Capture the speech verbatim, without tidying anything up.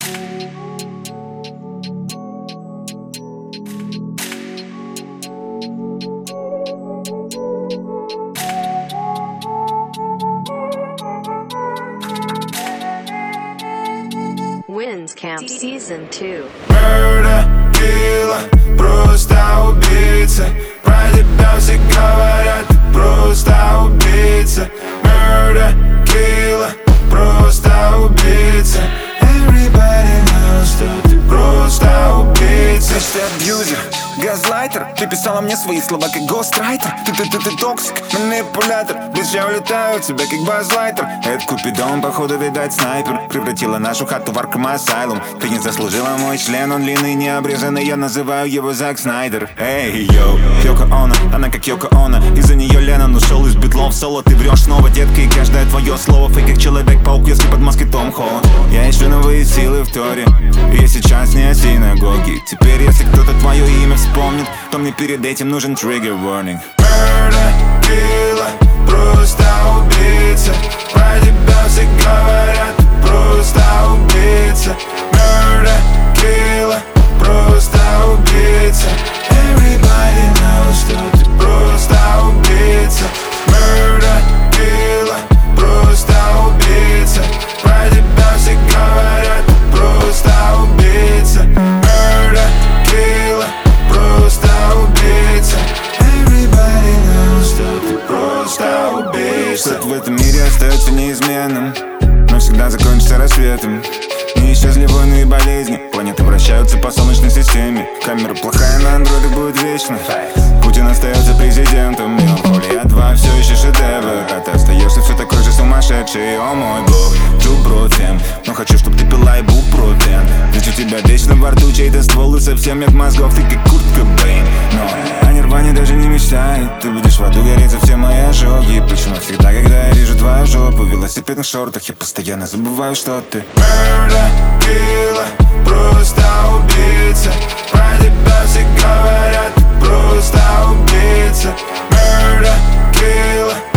Wins Camp Season two. Murder, killer, просто убийца. Про тебя все говорят, ты просто убийца. Murder, killer, просто убийца. Everybody knows, что ты просто убийца. Значит, ты абьюзер, газлайтер. Ты писала мне свои слова как гострайтер. Ты, ты, ты, ты токсик, манипулятор. Ближе я улетаю, тебя как базлайтер. Это Купидон, походу, видать, снайпер. Превратила нашу хату в Аркхем Асайлум. Ты не заслужила мой член, он длинный, не обрезанный. Я называю его Зак Снайдер. Эй, йоу, Йоко Оно, она как Йоко Оно. Из-за нее Леннон ушел из битлов соло. Ты врешь снова, детка, и каждое твое слово фейк, как Человек-паук, если под маской Том Холланд. Я ищу новые силы в Торе, и я сейчас не о синагоге. Теперь, если кто-то твое имя вспомнит, то мне перед этим нужен trigger warning. Murder, killer, просто убийца. Про тебя все говорят, ты просто убийца. Murder, killer, просто убийца. Everybody knows, что ты просто убийца. Murder, killer, просто убийца. Про тебя все говорят, ты просто убийца. Murder, killer, просто убийца. Everybody knows, что ты просто убийца. Что-то в этом мире остается неизменным, но всегда закончится рассветом. Не исчезли войны и болезни, планеты вращаются по солнечной системе. Камера плохая, на андроиде будет вечно. Путин остается президентом, Меланхолия два все еще шедевр. А ты остаешься все такой же сумасшедший. О мой бог, джуброфен. Но хочу, чтоб ты пила ибупрофен. Ведь у тебя вечно во рту чей-то ствол, и совсем нет мозгов, ты как Курт Кобейн. Но о нирване даже не мечтай. Ты будешь в аду гореть за все мои ожоги. Почему всегда, когда я вижу твою жопу в велосипедных шортах, я постоянно забываю, что ты Murder, killer, просто убийца. Про тебя все говорят, ты просто убийца. Murder, killer,